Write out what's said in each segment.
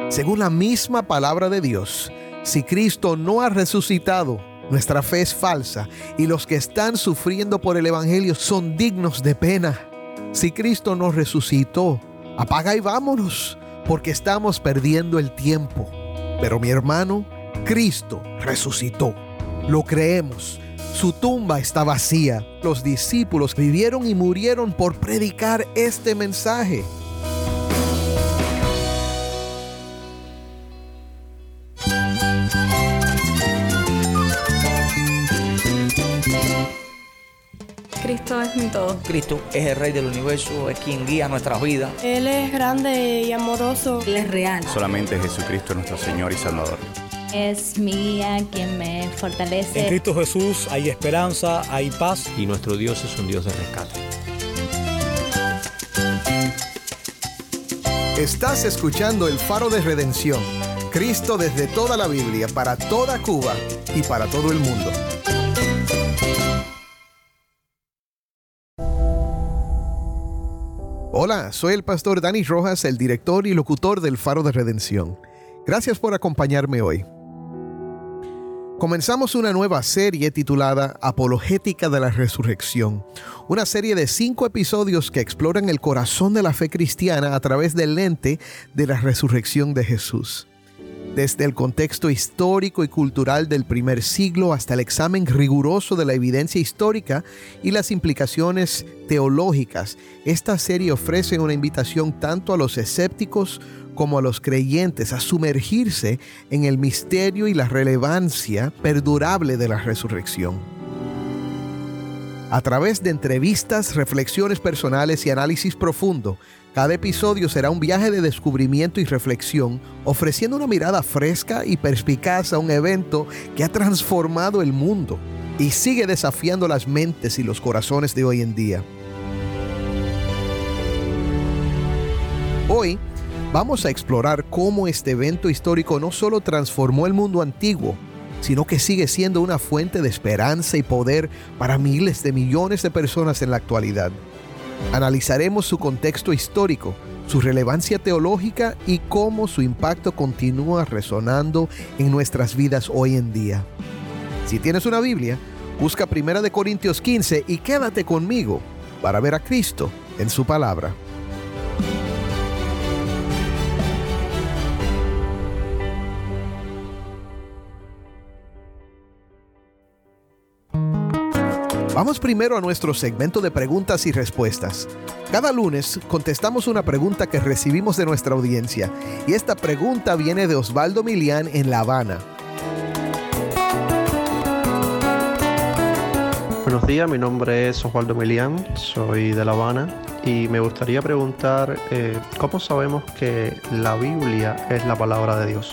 Según la misma palabra de Dios, si Cristo no ha resucitado, nuestra fe es falsa y los que están sufriendo por el Evangelio son dignos de pena. Si Cristo no resucitó, apaga y vámonos, porque estamos perdiendo el tiempo. Pero mi hermano, Cristo resucitó. Lo creemos. Su tumba está vacía. Los discípulos vivieron y murieron por predicar este mensaje. Cristo es mi todo. Cristo es el Rey del universo, es quien guía nuestras vidas. Él es grande y amoroso. Él es real. Solamente Jesucristo es nuestro Señor y Salvador. Es mi guía quien me fortalece. En Cristo Jesús hay esperanza, hay paz. Y nuestro Dios es un Dios de rescate. Estás escuchando El Faro de Redención. Cristo desde toda la Biblia, para toda Cuba y para todo el mundo. Hola, soy el pastor Dani Rojas, el director y locutor del Faro de Redención. Gracias por acompañarme hoy. Comenzamos una nueva serie titulada Apologética de la Resurrección, una serie de 5 episodios que exploran el corazón de la fe cristiana a través del lente de la resurrección de Jesús. Desde el contexto histórico y cultural del primer siglo hasta el examen riguroso de la evidencia histórica y las implicaciones teológicas, esta serie ofrece una invitación tanto a los escépticos como a los creyentes a sumergirse en el misterio y la relevancia perdurable de la resurrección. A través de entrevistas, reflexiones personales y análisis profundo, cada episodio será un viaje de descubrimiento y reflexión, ofreciendo una mirada fresca y perspicaz a un evento que ha transformado el mundo y sigue desafiando las mentes y los corazones de hoy en día. Hoy vamos a explorar cómo este evento histórico no solo transformó el mundo antiguo, sino que sigue siendo una fuente de esperanza y poder para miles de millones de personas en la actualidad. Analizaremos su contexto histórico, su relevancia teológica y cómo su impacto continúa resonando en nuestras vidas hoy en día. Si tienes una Biblia, busca 1 Corintios 15 y quédate conmigo para ver a Cristo en su palabra. Vamos primero a nuestro segmento de preguntas y respuestas. Cada lunes contestamos una pregunta que recibimos de nuestra audiencia y esta pregunta viene de Osvaldo Milián en La Habana. Buenos días, mi nombre es Osvaldo Milián, soy de La Habana y me gustaría preguntar ¿cómo sabemos que la Biblia es la palabra de Dios?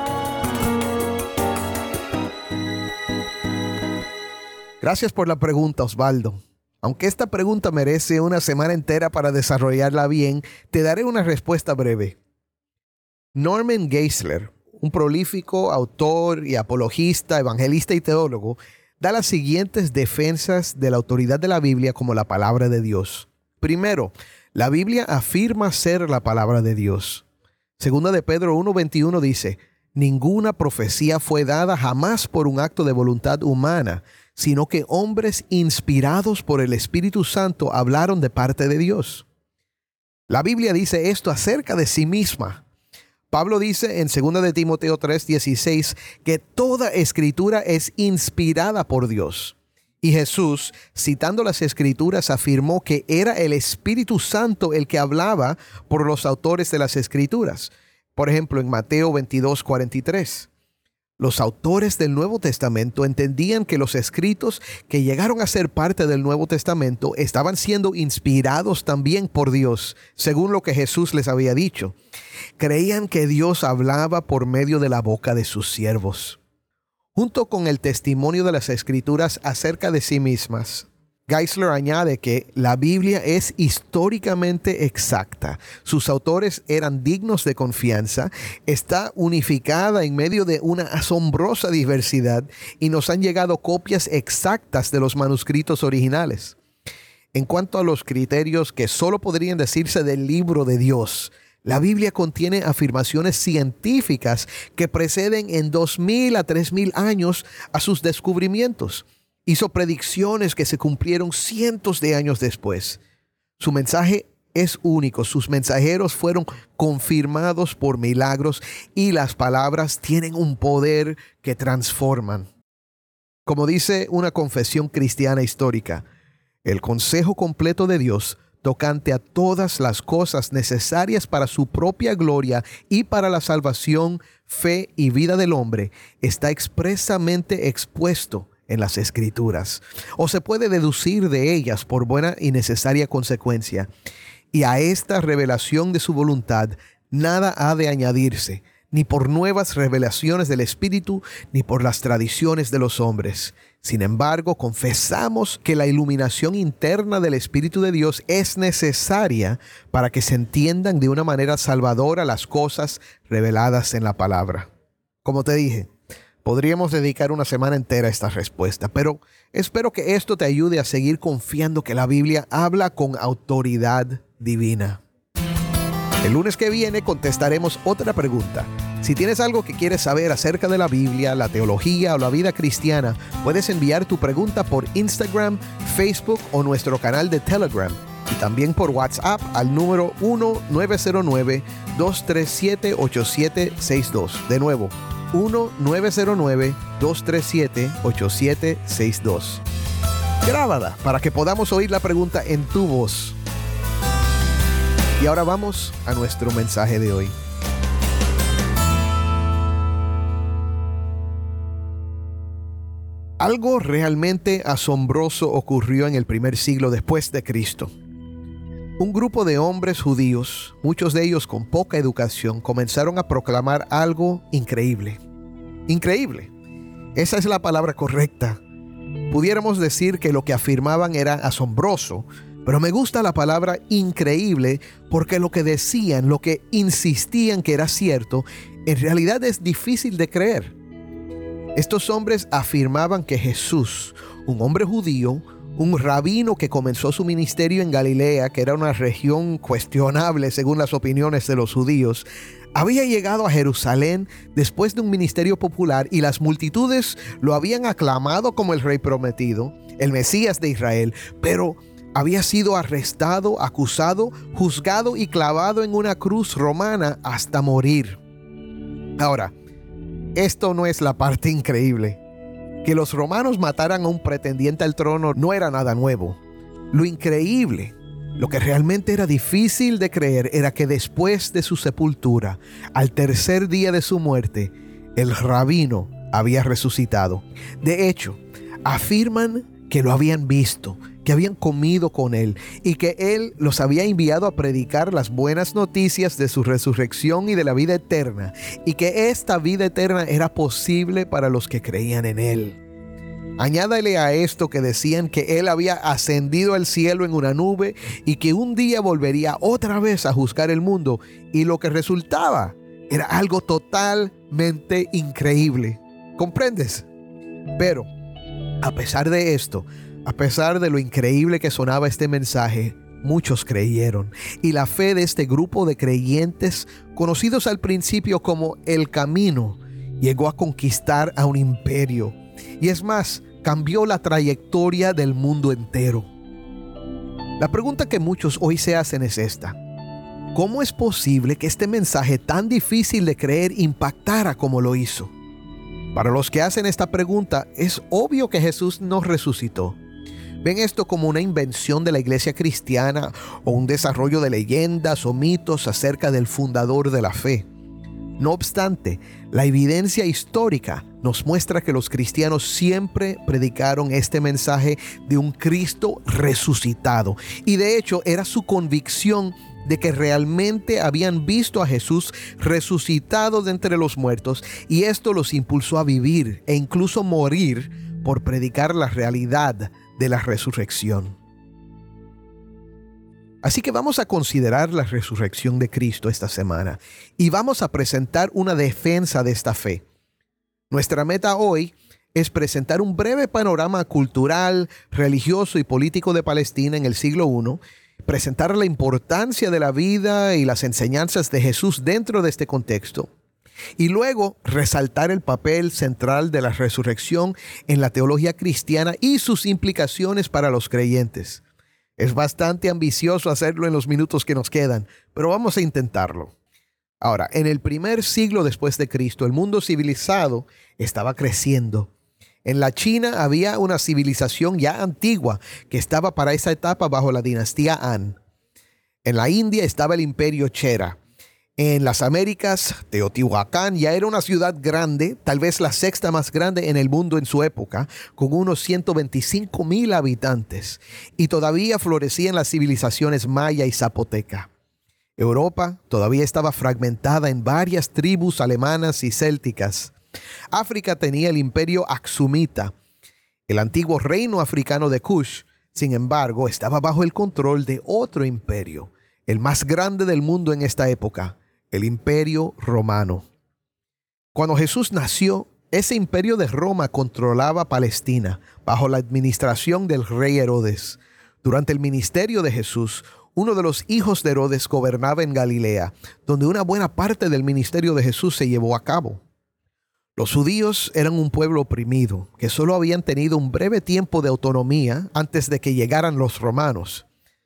Gracias por la pregunta, Osvaldo. Aunque esta pregunta merece una semana entera para desarrollarla bien, te daré una respuesta breve. Norman Geisler, un prolífico autor y apologista, evangelista y teólogo, da las siguientes defensas de la autoridad de la Biblia como la palabra de Dios. Primero, la Biblia afirma ser la palabra de Dios. Segunda de Pedro 1:21 dice: ninguna profecía fue dada jamás por un acto de voluntad humana, sino que hombres inspirados por el Espíritu Santo hablaron de parte de Dios. La Biblia dice esto acerca de sí misma. Pablo dice en 2 de Timoteo 3:16 que toda escritura es inspirada por Dios. Y Jesús, citando las escrituras, afirmó que era el Espíritu Santo el que hablaba por los autores de las escrituras. Por ejemplo, en Mateo 22:43. Los autores del Nuevo Testamento entendían que los escritos que llegaron a ser parte del Nuevo Testamento estaban siendo inspirados también por Dios, según lo que Jesús les había dicho. Creían que Dios hablaba por medio de la boca de sus siervos. Junto con el testimonio de las Escrituras acerca de sí mismas, Geisler añade que la Biblia es históricamente exacta. Sus autores eran dignos de confianza, está unificada en medio de una asombrosa diversidad y nos han llegado copias exactas de los manuscritos originales. En cuanto a los criterios que solo podrían decirse del libro de Dios, La Biblia contiene afirmaciones científicas que preceden en 2000 a 3000 años a sus descubrimientos. Hizo predicciones que se cumplieron cientos de años después. Su mensaje es único, sus mensajeros fueron confirmados por milagros y las palabras tienen un poder que transforman. Como dice una confesión cristiana histórica, el consejo completo de Dios tocante a todas las cosas necesarias para su propia gloria y para la salvación, fe y vida del hombre está expresamente expuesto en las Escrituras, o se puede deducir de ellas por buena y necesaria consecuencia. Y a esta revelación de su voluntad nada ha de añadirse, ni por nuevas revelaciones del Espíritu, ni por las tradiciones de los hombres. Sin embargo, confesamos que la iluminación interna del Espíritu de Dios es necesaria para que se entiendan de una manera salvadora las cosas reveladas en la palabra. Como te dije, podríamos dedicar una semana entera a esta respuesta, pero espero que esto te ayude a seguir confiando que la Biblia habla con autoridad divina. El lunes que viene contestaremos otra pregunta. Si tienes algo que quieres saber acerca de la Biblia, la teología o la vida cristiana, puedes enviar tu pregunta por Instagram, Facebook o nuestro canal de Telegram. Y también por WhatsApp al número 1-909-237-8762. De nuevo, 1-909-237-8762. Grábala para que podamos oír la pregunta en tu voz. Y ahora vamos a nuestro mensaje de hoy. Algo realmente asombroso ocurrió en el primer siglo después de Cristo. Un grupo de hombres judíos, muchos de ellos con poca educación, comenzaron a proclamar algo increíble. Increíble. Esa es la palabra correcta. Pudiéramos decir que lo que afirmaban era asombroso, pero me gusta la palabra increíble porque lo que decían, lo que insistían que era cierto, en realidad es difícil de creer. Estos hombres afirmaban que Jesús, un hombre judío, un rabino que comenzó su ministerio en Galilea, que era una región cuestionable según las opiniones de los judíos, había llegado a Jerusalén después de un ministerio popular y las multitudes lo habían aclamado como el rey prometido, el Mesías de Israel, pero había sido arrestado, acusado, juzgado y clavado en una cruz romana hasta morir. Ahora, esto no es la parte increíble. Que los romanos mataran a un pretendiente al trono no era nada nuevo. Lo increíble, lo que realmente era difícil de creer, era que después de su sepultura, al tercer día de su muerte, el rabino había resucitado. De hecho, afirman que lo habían visto, que habían comido con él y que él los había enviado a predicar las buenas noticias de su resurrección y de la vida eterna, y que esta vida eterna era posible para los que creían en él. Añádale a esto que decían que él había ascendido al cielo en una nube y que un día volvería otra vez a juzgar el mundo, y lo que resultaba era algo totalmente increíble. ¿Comprendes? Pero a pesar de esto, a pesar de lo increíble que sonaba este mensaje, muchos creyeron. Y la fe de este grupo de creyentes, conocidos al principio como El Camino, llegó a conquistar a un imperio. Y es más, cambió la trayectoria del mundo entero. La pregunta que muchos hoy se hacen es esta: ¿cómo es posible que este mensaje tan difícil de creer impactara como lo hizo? Para los que hacen esta pregunta, es obvio que Jesús no resucitó. Ven esto como una invención de la iglesia cristiana o un desarrollo de leyendas o mitos acerca del fundador de la fe. No obstante, la evidencia histórica nos muestra que los cristianos siempre predicaron este mensaje de un Cristo resucitado. Y de hecho era su convicción de que realmente habían visto a Jesús resucitado de entre los muertos, y esto los impulsó a vivir e incluso morir por predicar la realidad de la resurrección. Así que vamos a considerar la resurrección de Cristo esta semana y vamos a presentar una defensa de esta fe. Nuestra meta hoy es presentar un breve panorama cultural, religioso y político de Palestina en el siglo I presentar la importancia de la vida y las enseñanzas de Jesús dentro de este contexto, y luego resaltar el papel central de la resurrección en la teología cristiana y sus implicaciones para los creyentes. Es bastante ambicioso hacerlo en los minutos que nos quedan, pero vamos a intentarlo. Ahora, en el primer siglo después de Cristo, el mundo civilizado estaba creciendo. En la China había una civilización ya antigua que estaba para esa etapa bajo la dinastía Han. En la India estaba el imperio Chera. En las Américas, Teotihuacán ya era una ciudad grande, tal vez la sexta más grande en el mundo en su época, con unos 125,000 habitantes. Y todavía florecían las civilizaciones maya y zapoteca. Europa todavía estaba fragmentada en varias tribus alemanas y célticas. África tenía el imperio Aksumita. El antiguo reino africano de Kush, sin embargo, estaba bajo el control de otro imperio, el más grande del mundo en esta época, el Imperio Romano. Cuando Jesús nació, ese imperio de Roma controlaba Palestina bajo la administración del rey Herodes. Durante el ministerio de Jesús, uno de los hijos de Herodes gobernaba en Galilea, donde una buena parte del ministerio de Jesús se llevó a cabo. Los judíos eran un pueblo oprimido, que solo habían tenido un breve tiempo de autonomía antes de que llegaran los romanos.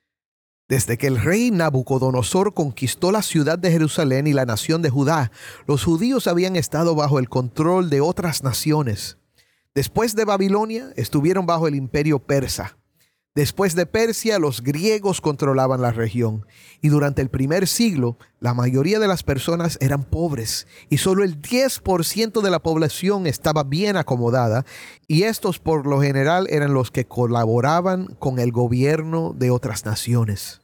Desde que el rey Nabucodonosor conquistó la ciudad de Jerusalén y la nación de Judá, los judíos habían estado bajo el control de otras naciones. Después de Babilonia, estuvieron bajo el imperio persa. Después de Persia, los griegos controlaban la región. Y durante el primer siglo, la mayoría de las personas eran pobres y solo el 10% de la población estaba bien acomodada, y estos por lo general eran los que colaboraban con el gobierno de otras naciones.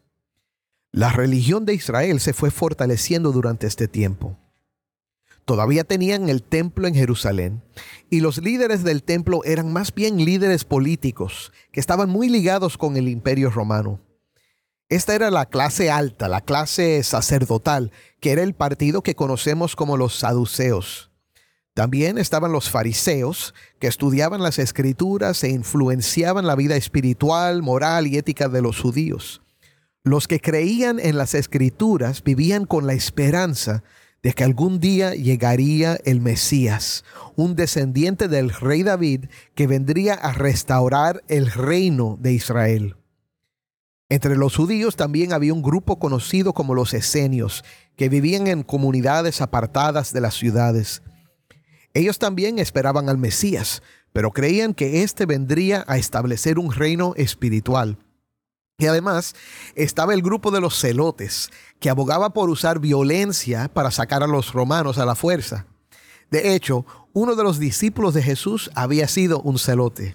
La religión de Israel se fue fortaleciendo durante este tiempo. Todavía tenían el templo en Jerusalén, y los líderes del templo eran más bien líderes políticos que estaban muy ligados con el imperio romano. Esta era la clase alta, la clase sacerdotal, que era el partido que conocemos como los saduceos. También estaban los fariseos, que estudiaban las escrituras e influenciaban la vida espiritual, moral y ética de los judíos. Los que creían en las escrituras vivían con la esperanza de que algún día llegaría el Mesías, un descendiente del rey David que vendría a restaurar el reino de Israel. Entre los judíos también había un grupo conocido como los esenios, que vivían en comunidades apartadas de las ciudades. Ellos también esperaban al Mesías, pero creían que éste vendría a establecer un reino espiritual. Y además estaba el grupo de los celotes, que abogaba por usar violencia para sacar a los romanos a la fuerza. De hecho, uno de los discípulos de Jesús había sido un celote.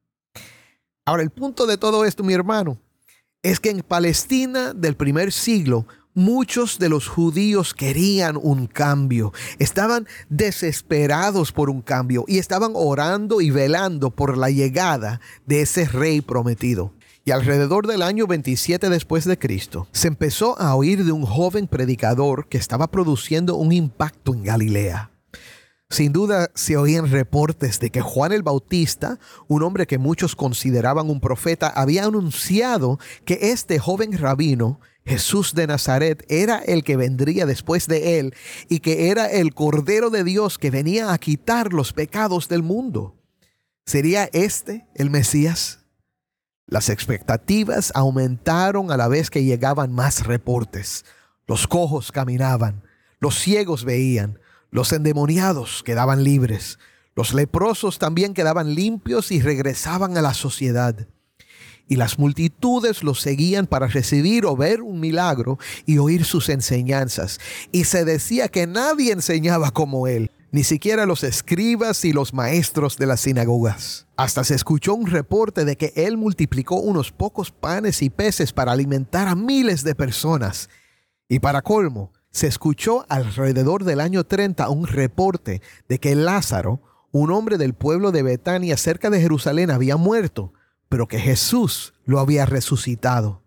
Ahora, el punto de todo esto, mi hermano, es que en Palestina del primer siglo, muchos de los judíos querían un cambio. Estaban desesperados por un cambio y estaban orando y velando por la llegada de ese rey prometido. Y alrededor del año 27 después de Cristo, se empezó a oír de un joven predicador que estaba produciendo un impacto en Galilea. Sin duda se oían reportes de que Juan el Bautista, un hombre que muchos consideraban un profeta, había anunciado que este joven rabino, Jesús de Nazaret, era el que vendría después de él y que era el Cordero de Dios que venía a quitar los pecados del mundo. ¿Sería este el Mesías? Las expectativas aumentaron a la vez que llegaban más reportes. Los cojos caminaban, los ciegos veían, los endemoniados quedaban libres, los leprosos también quedaban limpios y regresaban a la sociedad. Y las multitudes los seguían para recibir o ver un milagro y oír sus enseñanzas. Y se decía que nadie enseñaba como él, ni siquiera los escribas y los maestros de las sinagogas. Hasta se escuchó un reporte de que él multiplicó unos pocos panes y peces para alimentar a miles de personas. Y para colmo, se escuchó alrededor del año 30 un reporte de que Lázaro, un hombre del pueblo de Betania cerca de Jerusalén, había muerto, pero que Jesús lo había resucitado.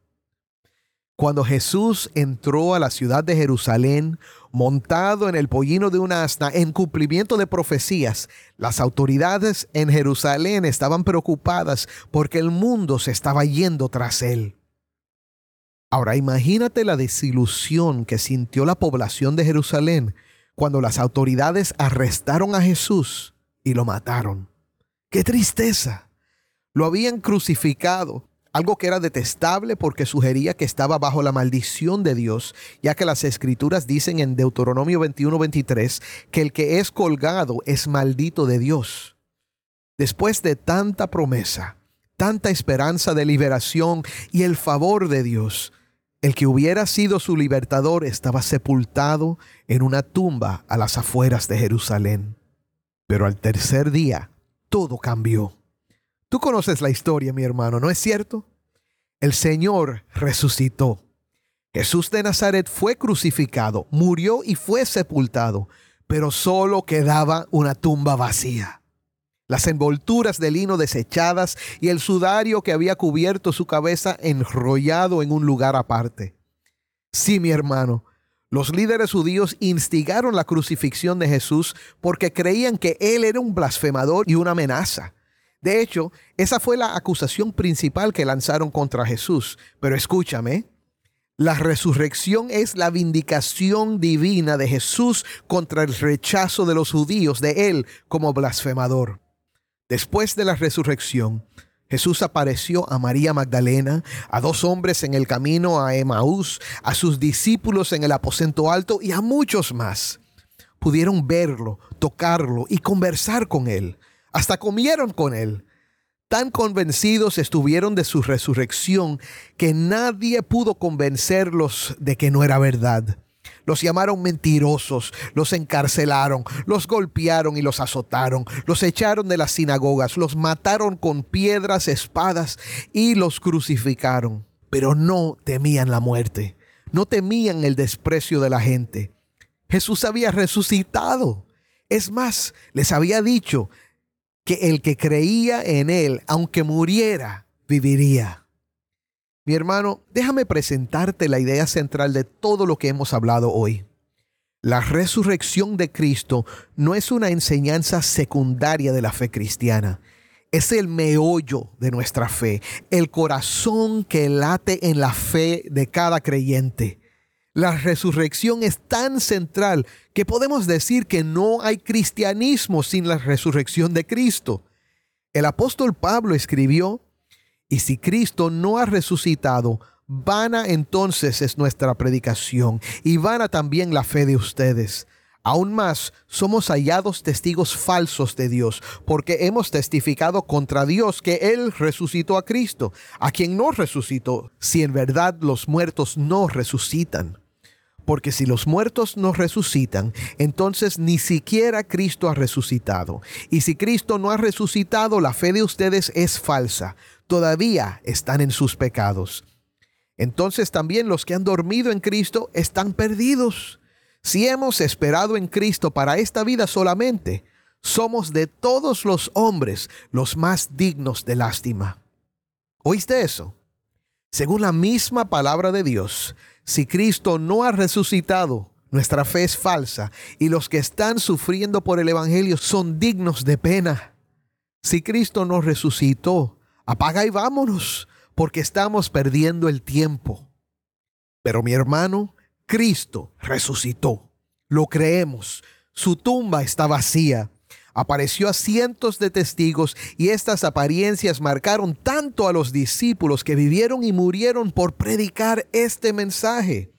Cuando Jesús entró a la ciudad de Jerusalén, montado en el pollino de un asna, en cumplimiento de profecías, las autoridades en Jerusalén estaban preocupadas porque el mundo se estaba yendo tras él. Ahora imagínate la desilusión que sintió la población de Jerusalén cuando las autoridades arrestaron a Jesús y lo mataron. ¡Qué tristeza! Lo habían crucificado, algo que era detestable porque sugería que estaba bajo la maldición de Dios, ya que las Escrituras dicen en Deuteronomio 21:23 que el que es colgado es maldito de Dios. Después de tanta promesa, tanta esperanza de liberación y el favor de Dios, el que hubiera sido su libertador estaba sepultado en una tumba a las afueras de Jerusalén. Pero al tercer día, todo cambió. Tú conoces la historia, mi hermano, ¿no es cierto? El Señor resucitó. Jesús de Nazaret fue crucificado, murió y fue sepultado, pero solo quedaba una tumba vacía. Las envolturas de lino desechadas y el sudario que había cubierto su cabeza enrollado en un lugar aparte. Sí, mi hermano, los líderes judíos instigaron la crucifixión de Jesús porque creían que él era un blasfemador y una amenaza. De hecho, esa fue la acusación principal que lanzaron contra Jesús. Pero escúchame, la resurrección es la vindicación divina de Jesús contra el rechazo de los judíos de él como blasfemador. Después de la resurrección, Jesús apareció a María Magdalena, a 2 hombres en el camino a Emaús, a sus discípulos en el aposento alto y a muchos más. Pudieron verlo, tocarlo y conversar con él. Hasta comieron con él. Tan convencidos estuvieron de su resurrección que nadie pudo convencerlos de que no era verdad. Los llamaron mentirosos, los encarcelaron, los golpearon y los azotaron, los echaron de las sinagogas, los mataron con piedras, espadas y los crucificaron. Pero no temían la muerte, no temían el desprecio de la gente. Jesús había resucitado. Es más, les había dicho que el que creía en él, aunque muriera, viviría. Mi hermano, déjame presentarte la idea central de todo lo que hemos hablado hoy. La resurrección de Cristo no es una enseñanza secundaria de la fe cristiana. Es el meollo de nuestra fe, el corazón que late en la fe de cada creyente. La resurrección es tan central que podemos decir que no hay cristianismo sin la resurrección de Cristo. El apóstol Pablo escribió: y si Cristo no ha resucitado, vana entonces es nuestra predicación y vana también la fe de ustedes. Aún más, somos hallados testigos falsos de Dios, porque hemos testificado contra Dios que Él resucitó a Cristo, a quien no resucitó, si en verdad los muertos no resucitan. Porque si los muertos no resucitan, entonces ni siquiera Cristo ha resucitado. Y si Cristo no ha resucitado, la fe de ustedes es falsa. Todavía están en sus pecados. Entonces también los que han dormido en Cristo están perdidos. Si hemos esperado en Cristo para esta vida solamente, somos de todos los hombres los más dignos de lástima. ¿Oíste eso? Según la misma palabra de Dios, si Cristo no ha resucitado, nuestra fe es falsa y los que están sufriendo por el Evangelio son dignos de pena. Si Cristo no resucitó, apaga y vámonos, porque estamos perdiendo el tiempo. Pero mi hermano, Cristo resucitó. Lo creemos. Su tumba está vacía. Apareció a cientos de testigos y estas apariencias marcaron tanto a los discípulos que vivieron y murieron por predicar este mensaje.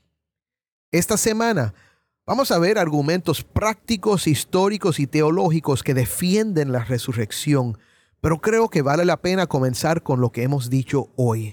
Esta semana vamos a ver argumentos prácticos, históricos y teológicos que defienden la resurrección, pero creo que vale la pena comenzar con lo que hemos dicho hoy.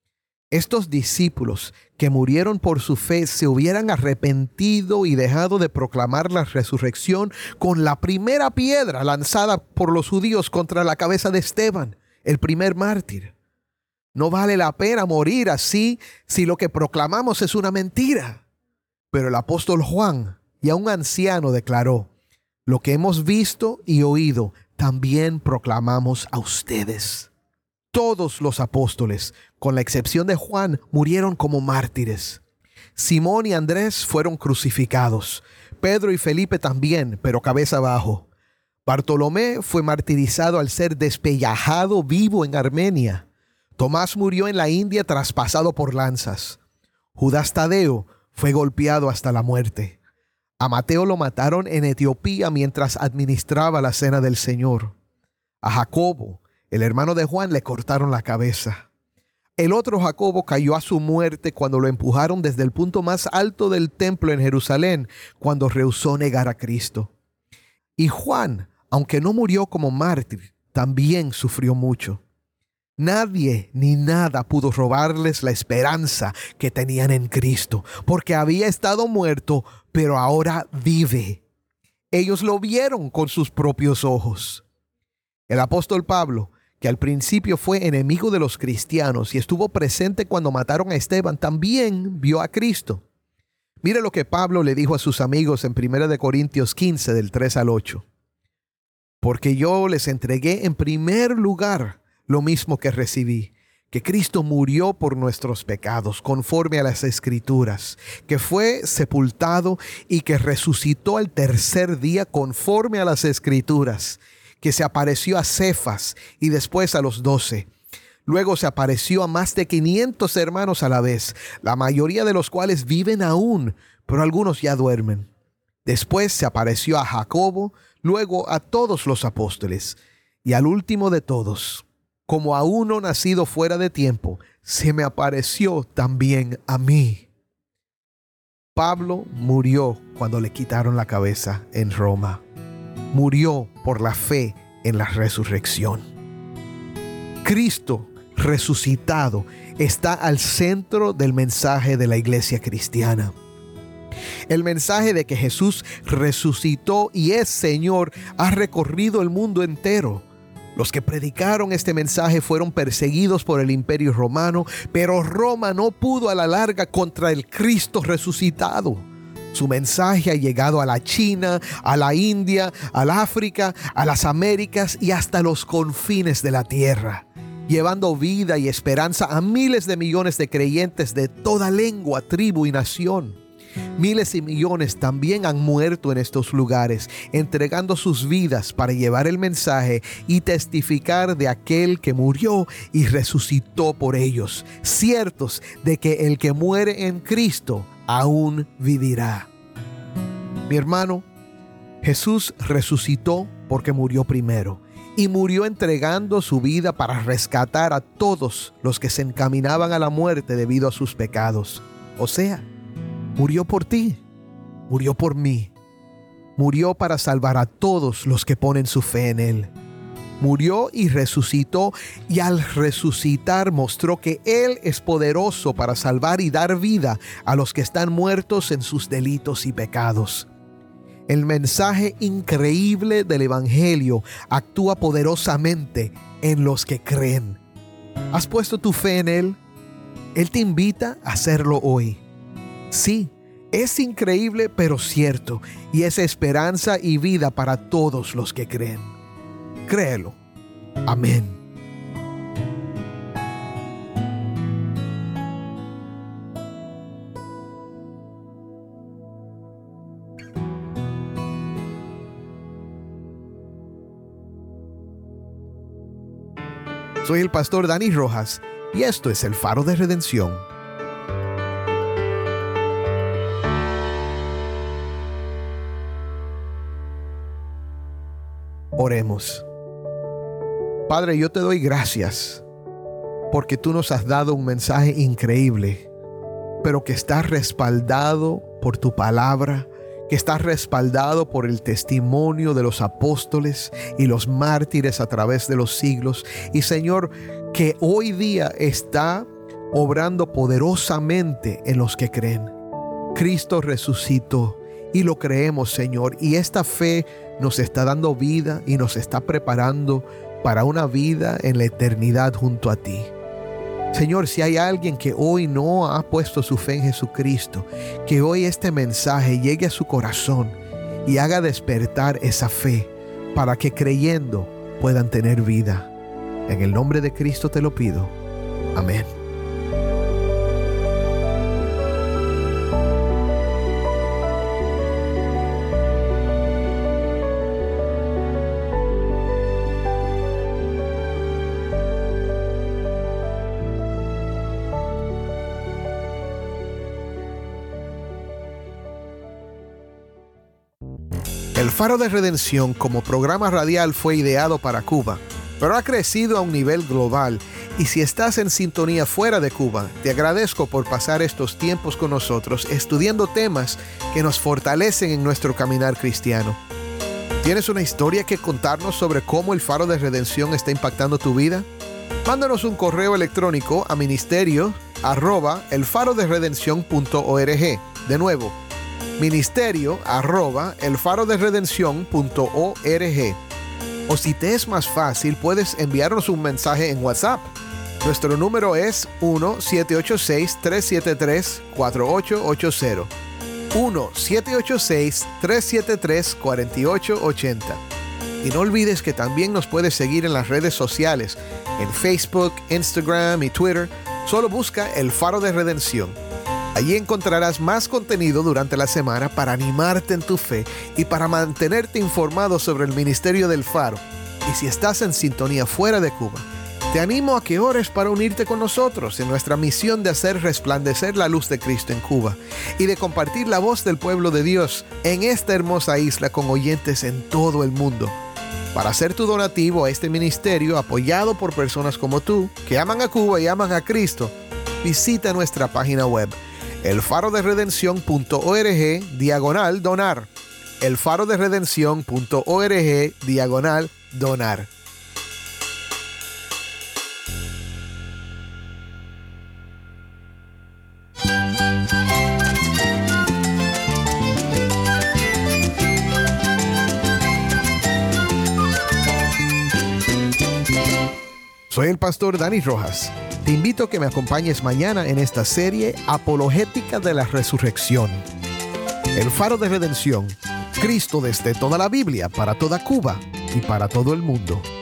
Estos discípulos que murieron por su fe se hubieran arrepentido y dejado de proclamar la resurrección con la primera piedra lanzada por los judíos contra la cabeza de Esteban, el primer mártir. No vale la pena morir así si lo que proclamamos es una mentira. Pero el apóstol Juan, ya un anciano, declaró: lo que hemos visto y oído, también proclamamos a ustedes. Todos los apóstoles, con la excepción de Juan, murieron como mártires. Simón y Andrés fueron crucificados. Pedro y Felipe también, pero cabeza abajo. Bartolomé fue martirizado al ser despellejado vivo en Armenia. Tomás murió en la India traspasado por lanzas. Judas Tadeo fue golpeado hasta la muerte. A Mateo lo mataron en Etiopía mientras administraba la cena del Señor. A Jacobo, el hermano de Juan, le cortaron la cabeza. El otro Jacobo cayó a su muerte cuando lo empujaron desde el punto más alto del templo en Jerusalén, cuando rehusó negar a Cristo. Y Juan, aunque no murió como mártir, también sufrió mucho. Nadie ni nada pudo robarles la esperanza que tenían en Cristo, porque había estado muerto, pero ahora vive. Ellos lo vieron con sus propios ojos. El apóstol Pablo, que al principio fue enemigo de los cristianos y estuvo presente cuando mataron a Esteban, también vio a Cristo. Mire lo que Pablo le dijo a sus amigos en 1 Corintios 15, del 3 al 8. Porque yo les entregué en primer lugar lo mismo que recibí, que Cristo murió por nuestros pecados, conforme a las Escrituras, que fue sepultado y que resucitó al tercer día, conforme a las Escrituras, que se apareció a Cefas y después a los 12. Luego se apareció a más de 500 hermanos a la vez, la mayoría de los cuales viven aún, pero algunos ya duermen. Después se apareció a Jacobo, luego a todos los apóstoles, y al último de todos, como a uno nacido fuera de tiempo, se me apareció también a mí. Pablo murió cuando le quitaron la cabeza en Roma. Murió por la fe en la resurrección. Cristo resucitado está al centro del mensaje de la iglesia cristiana. El mensaje de que Jesús resucitó y es Señor ha recorrido el mundo entero. Los que predicaron este mensaje fueron perseguidos por el Imperio Romano, pero Roma no pudo a la larga contra el Cristo resucitado. Su mensaje ha llegado a la China, a la India, al África, a las Américas y hasta los confines de la tierra, llevando vida y esperanza a miles de millones de creyentes de toda lengua, tribu y nación. Miles y millones también han muerto en estos lugares, entregando sus vidas para llevar el mensaje y testificar de aquel que murió y resucitó por ellos, ciertos de que el que muere en Cristo aún vivirá. Mi hermano, Jesús resucitó porque murió primero y murió entregando su vida para rescatar a todos los que se encaminaban a la muerte debido a sus pecados. O sea, murió por ti, murió por mí, murió para salvar a todos los que ponen su fe en Él. Murió y resucitó, y al resucitar mostró que Él es poderoso para salvar y dar vida a los que están muertos en sus delitos y pecados. El mensaje increíble del Evangelio actúa poderosamente en los que creen. ¿Has puesto tu fe en Él? Él te invita a hacerlo hoy. Sí, es increíble pero cierto, y es esperanza y vida para todos los que creen. Créelo. Amén. Soy el pastor Dani Rojas y esto es el Faro de Redención. Oremos. Padre, yo te doy gracias porque tú nos has dado un mensaje increíble, pero que está respaldado por tu palabra, que está respaldado por el testimonio de los apóstoles y los mártires a través de los siglos. Y Señor, que hoy día está obrando poderosamente en los que creen. Cristo resucitó y lo creemos, Señor, y esta fe nos está dando vida y nos está preparando para una vida en la eternidad junto a ti. Señor, si hay alguien que hoy no ha puesto su fe en Jesucristo, que hoy este mensaje llegue a su corazón y haga despertar esa fe para que creyendo puedan tener vida. En el nombre de Cristo te lo pido. Amén. El Faro de Redención como programa radial fue ideado para Cuba, pero ha crecido a un nivel global. Y si estás en sintonía fuera de Cuba, te agradezco por pasar estos tiempos con nosotros estudiando temas que nos fortalecen en nuestro caminar cristiano. ¿Tienes una historia que contarnos sobre cómo el Faro de Redención está impactando tu vida? Mándanos un correo electrónico a ministerio@elfaroderedencion.org. De nuevo, ministerio@elfaroderedencion.org. O si te es más fácil, puedes enviarnos un mensaje en WhatsApp. Nuestro número es 1-786-373-4880. 1-786-373-4880. Y no olvides que también nos puedes seguir en las redes sociales, en Facebook, Instagram y Twitter. Solo busca El Faro de Redención. Allí encontrarás más contenido durante la semana para animarte en tu fe y para mantenerte informado sobre el ministerio del Faro. Y si estás en sintonía fuera de Cuba, te animo a que ores para unirte con nosotros en nuestra misión de hacer resplandecer la luz de Cristo en Cuba y de compartir la voz del pueblo de Dios en esta hermosa isla con oyentes en todo el mundo. Para hacer tu donativo a este ministerio apoyado por personas como tú, que aman a Cuba y aman a Cristo, visita nuestra página web, elfaroderedencion.org/donar. elfaroderedencion.org/donar. Soy el pastor Dani Rojas. Te invito a que me acompañes mañana en esta serie Apologética de la Resurrección. El Faro de Redención. Cristo desde toda la Biblia, para toda Cuba y para todo el mundo.